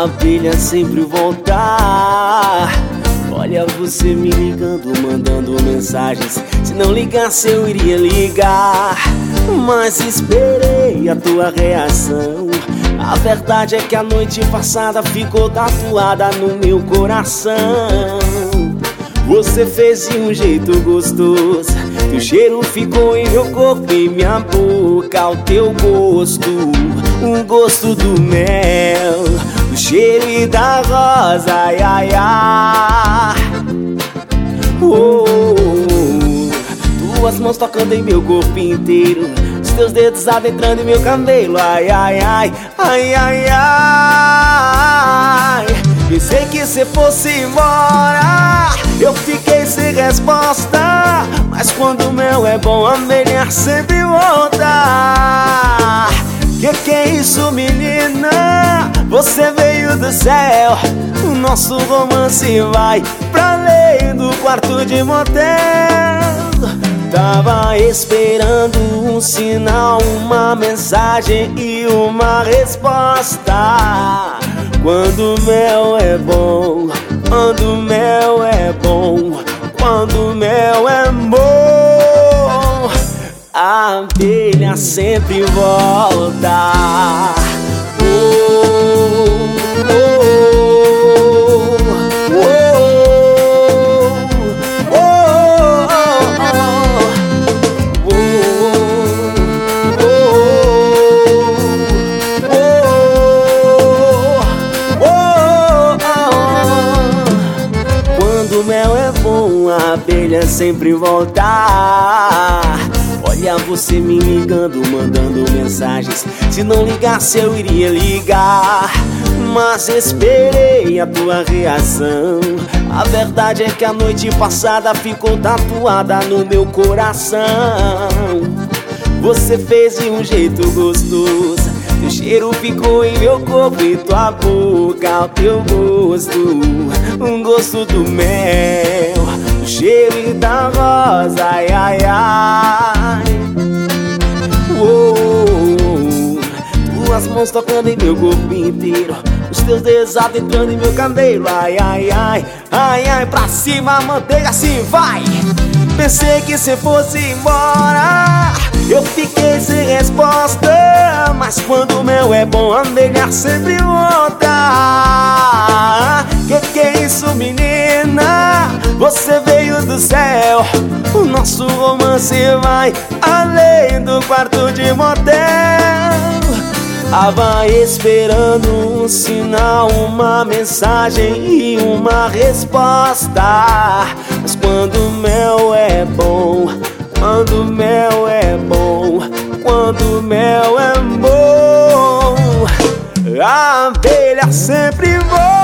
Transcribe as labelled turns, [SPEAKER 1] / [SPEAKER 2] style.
[SPEAKER 1] a abelha sempre voltar. Olha você me ligando, mandando mensagens. Se não ligasse eu iria ligar, mas esperei a tua reação. A verdade é que a noite passada ficou tatuada no meu coração. Você fez de um jeito gostoso, teu cheiro ficou em meu corpo e minha boca. O teu gosto, o gosto do mel, do cheiro e da rosa, ai, ai, ai. Oh, tuas mãos tocando em meu corpo inteiro, os teus dedos adentrando em meu cabelo, ai, ai, ai, ai, ai, ai. Pensei que cê fosse embora, eu fiquei sem resposta, mas quando o mel é bom, a abelha sempre volta. Que é isso, menina? Você veio do céu, o nosso romance vai pra além do quarto de motel. Tava esperando um sinal, uma mensagem e uma resposta. Quando o mel é bom, quando o mel é bom, quando o mel é bom, a abelha sempre volta. Oh, oh, oh, oh, quando o mel é bom, a abelha sempre volta. Olha você me ligando, mandando mensagens. Se não ligasse eu iria ligar, mas esperei a tua reação. A verdade é que a noite passada ficou tatuada no meu coração. Você fez de um jeito gostoso, teu cheiro ficou em meu corpo e tua boca. O teu gosto, um gosto do mel, do cheiro e da rosa, ai, ai, ai. Tuas mãos tocando em meu corpo inteiro, os teus dedos adentrando em meu cabelo, ai, ai, ai, ai, ai. Pra cima, manteiga, assim vai. Pensei que cê fosse embora, eu fiquei sem resposta, mas quando o mel é bom, a abelha sempre volta. Que é isso, menina? Você veio do céu, o nosso romance vai além do quarto de motel. Tava esperando um sinal, uma mensagem e uma resposta, mas quando o mel é bom, quando o mel é bom, quando o mel é bom, a abelha sempre voa.